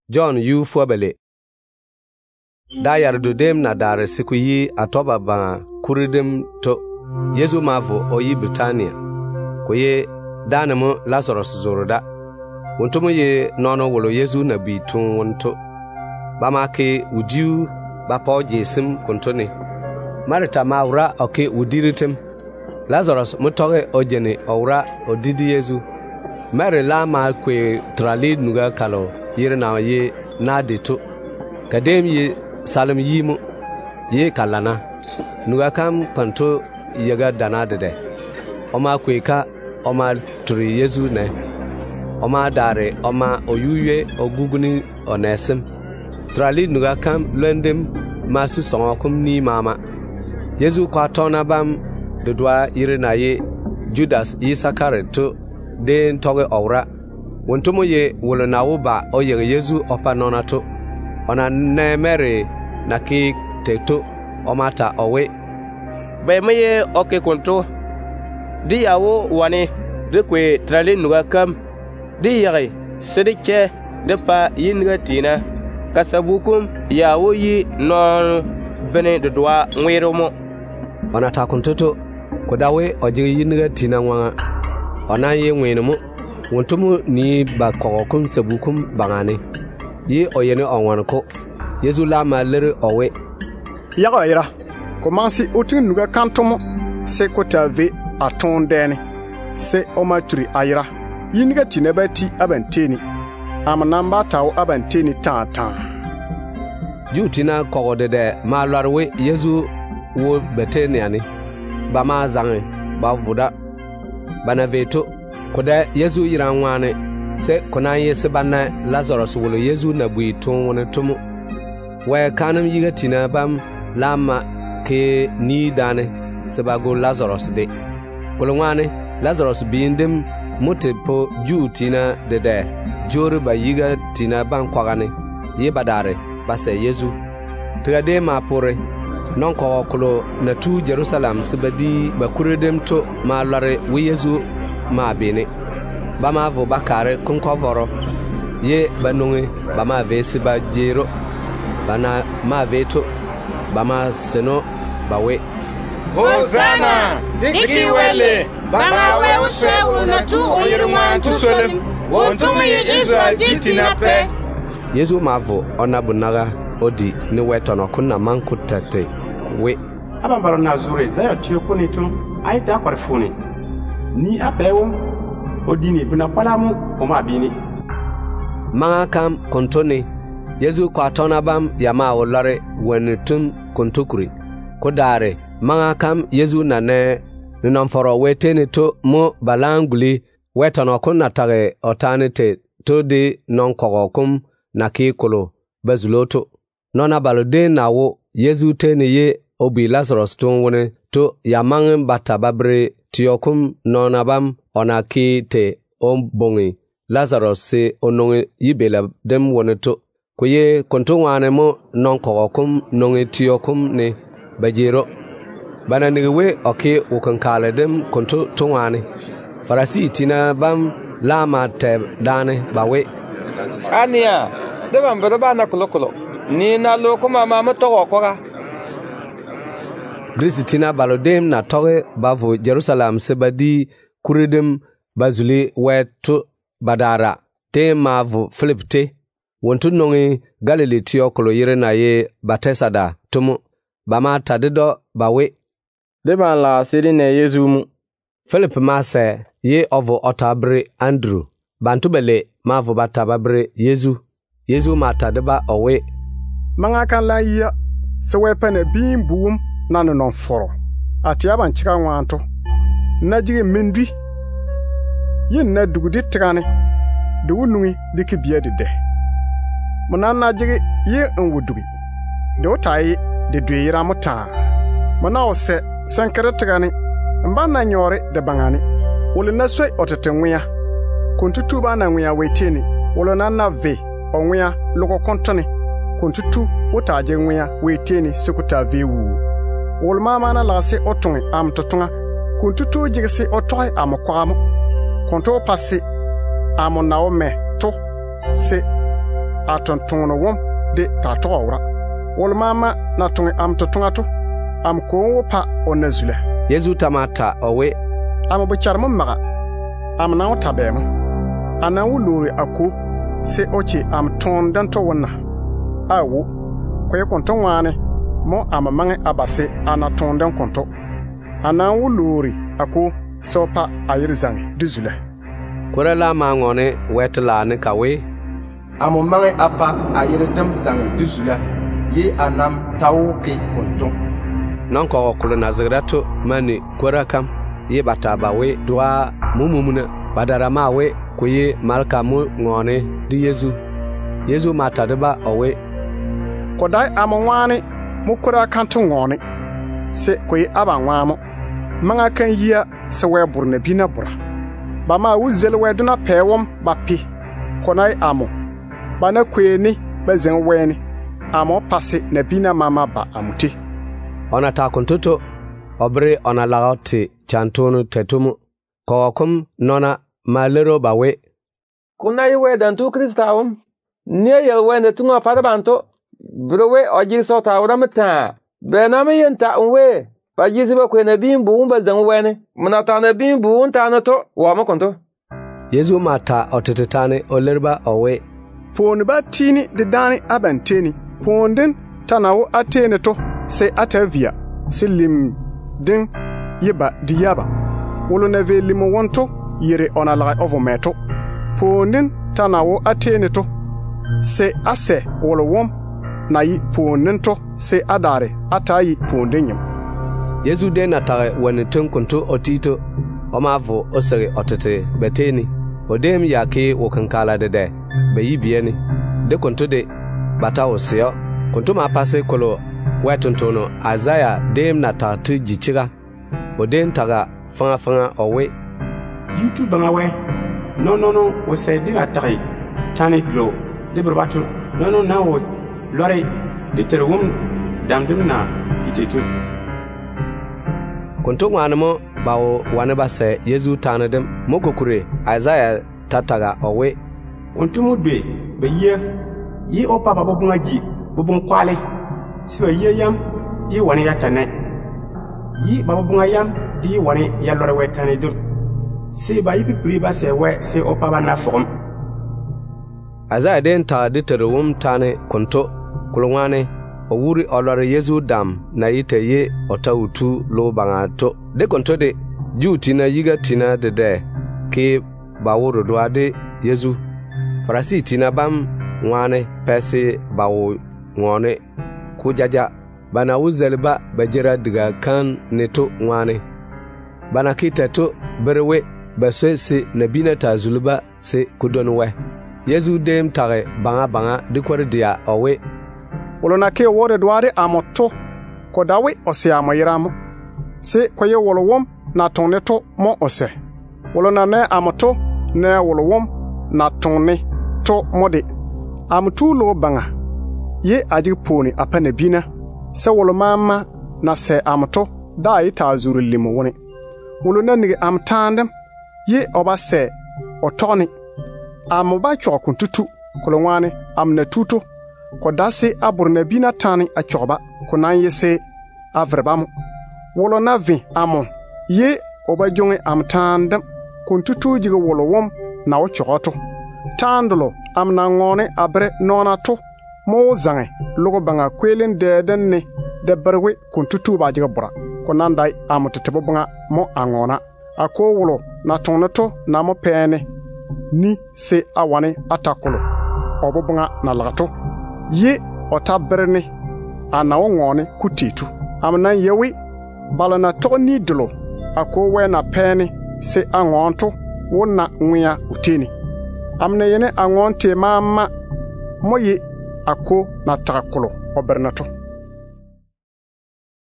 John yu fuabele da yardu dem na dare siku yi atoba ba kuridem to Yesu mavo oyi Britania ko ye danamo Lazarus zoroda wontomo ye nono wolo Yesu na bitun wonto bamake udiu bapo jesim kontone Marita maura oke udiritem Lazarus mutoge ojene ora odidi Yesu Mary lama kwe trali nuga kalo yirna ye nadito kadem ye salam yimu ye kalana nuga kam panto yaga danadede oma kweka oma turi Yesu ne oma dare oma oyuye oguguni onesim trali nuga kam lendem masu songokum ni mama Yesu kwa tona bam dodwa yirna ye Judas Isakare to den toge ora wontomo ye wolo nawo ba oye Yesu opa nonato ona ne Mary na ki tekto omata owe be meye oke konto di yawo wane de kwe trali nuga kam di yare sedike de pa yinga tina kasabukum yawo yi non bene de doa nweromo ona ta kontoto ko dawe oje yinga tina wanga ona ye nwenemo wontomo ni ba kokum sabukum bangane ye oyene onwanko Yesu la malere owe yaga ira komansi otin nuga kantomo se kotave atondene se omaturi ayira yinga tinebati abanteni amanamba tawo abanteni tatan yutina kogodede malwarwe Yesu wo beteniani bama zange ba vuda bana veto koda Yesu yiranwane se kona yese bana Lazarus wolo Yesu na buitun wona tumu wa kanam yiga tina bam lama ke ni dane se bago Lazarus de kolongwane Lazarus bindem mutepo jutina de jore ba yiga tina ban kwagane ye badare base Yesu tgade ma pore non ko kolo na tu Jerusalem sibadi ba kuredem to ma lare wi Yesu ma bene bama vo bakare kunkovoro ye banonge bama vesi ba jero bana ma veto bama seno bawe Hosanna diki wele bama we uswe na tu oyirman tu solem wonto me Israel ditina pe Yesu mavo onabunaga odi ni wetono kunna mankutate we abambaro na zure zayo tiokuni tum aita kwarfuni ni apewo odini bina palamu omabini manga kam kontone Yesu kwa tona bam yama wolare wenutum kontukuri kodare manga kam Yesu nane ninamforo wetene to mo balanguli wetono kunna tage otanite to de non kogokum na kikolo bazuloto nona balode nawo Yesu tene ye obi Lazarus ton wone to yamang batababre tiokum nona bam onaki te ombongi Lazarus se ononge yibela dem wone to koye kontonwane mo non kogokum nonge tiokum ne bajero bana nigewe oke ukankale dem konto tongwane farasi tina bam lama te dane bawe ania de bambero bana kolokolo ni na lokoma mama to koga Gristina balodem na toge bavo Jerusalem sebadi kuridem bazuli wetu badara te mavu Philipte wontu nongi Galilee tiokolo yire na ye Batesada tumu bama tadido bawe de ban la siri ne Yesu mu Philip mase ye ovo otabre Andrew bantubele mavu batababre Yesu matadeba owe manga kan la ya se wepene bimbuum nanu non foro ati aban chika wanto najige mendwi yin na dugudi tigane de wunungi diki biede de mona najige ye nwudugi de otai de dwira muta mona ose sankere tigane mba na nyore de bangani wole na soi otetenwia kontutu ba na nwia weteni wole na ve onwia loko kontone kontutu otaje nwia weteni sekuta vewu wol mama na lase otonge am totonga kontutu jigse otoy am kwam konto passe am naome to se a tontonno wom de ta togawra wol mama na tongi am to tongato am ko wo pa onna zula Yesu tamata owe am bo charmo maga am na o tabem ana wo lori ako se ochi am ton dan to wonna awo ko ye konton wane mo am mange abase ana ton dan konto ana wo lori ako sopa ayirzang dizula korala ma ngone wetla ne kawe amo mange apa ayirdam sang dizula ye anam tawo ke konton non ko kulu nazirato mani korakam ye bataba we dwa mumumuna badara mawe ko ye malka mu ngone di Yesu matadeba owe ko dai amwani mu korakan to ngone se ko ye abanwamo manga kan yia se we burna bina bura ba ma wuzel we duna pewom ba pi ko nai amo ba na kweni ba zen weni amo pase na bina mama ba amuti ona ta kuntuto obre ona lagoti chantonu tetumu kokum nona malero bawe kuna yiwe dantu kristawum ne yelwe ne tunga parabanto browe oji so tawra mata bename yenta unwe ba jisi ba kwena bimbu ba zan wene muna ta na bimbu ta na to wa makonto Yesu mata otetetane olerba owe pon ba tini de dani abanteni ponden tanawo atene to se atavia silim din yeba diyaba wolo na velimo wonto yere onala ovometo ponden tanawo atene to se ase wolo wom na yi ponden to se adare atayi ponden yim Yesu de na tare woni tunkuntu otito omavo osere otete beteni odem yake wokankala de beyibieni de kuntu de bata osio kuntu ma pase kolo wetuntono Azaya dem na tatu jichira odem taga fanga owe YouTube bangawe no o se dina tari tani glo de brabatu no na o lore de terwum damdum na itetu kuntu wanamo bawo wane base Yesu tanadem mokokure Azaya tataga owe kuntu mudbe be yi o papa bobunga ji bobun kwale siba yam yi wani yatane yi babunga yam di wani ya lore wetane dum si ba yi pipri ba se we se o papa na fom Azaya den ta de terwum tane kuntu kulwane o wuri olore Yesu dam na yite ye otautu lo bangato de konto de juti na yiga tina de ke bawuru doade Yesu farasi tina bam ngwane pese bawo ngone kujaja bana wuzelba bajira diga kan neto ngwane bana kiteto berwe baswe se nabina tazuluba se kudonwe Yesu dem tare banga dikwardia owe wolona ke wore dware amoto ko dawe ose amoyiramo se koye wolowom na tonneto mo ose wolona ne amoto ne wolowom na tonne to mode amtu lo banga ye aji poni apane bina se wolomama na se amoto dai ta zuru limo woni wolona ni amtandem ye oba se otoni amoba chokuntutu kolonwane amna tuto ko dasi aburna bina tani a choba ko nan yese avrebam wolo na vi amo ye oba jonge amtandam kuntutu jiga wolo wom na o choto tandlo amna ngone abre nonato mo zange logo banga kwelen de ne de berwe kuntutu ba jiga bura ko nan dai amutete bobanga mo angona ako wolo na tonato na mo pene ni se awane atakolo obobanga na lagato ye otabrene anawo ngone kutitu amna yewi balana toni dolo ako wena pene se angonto wona nwia utini amna yene angonte mama moye ako na takolo obernato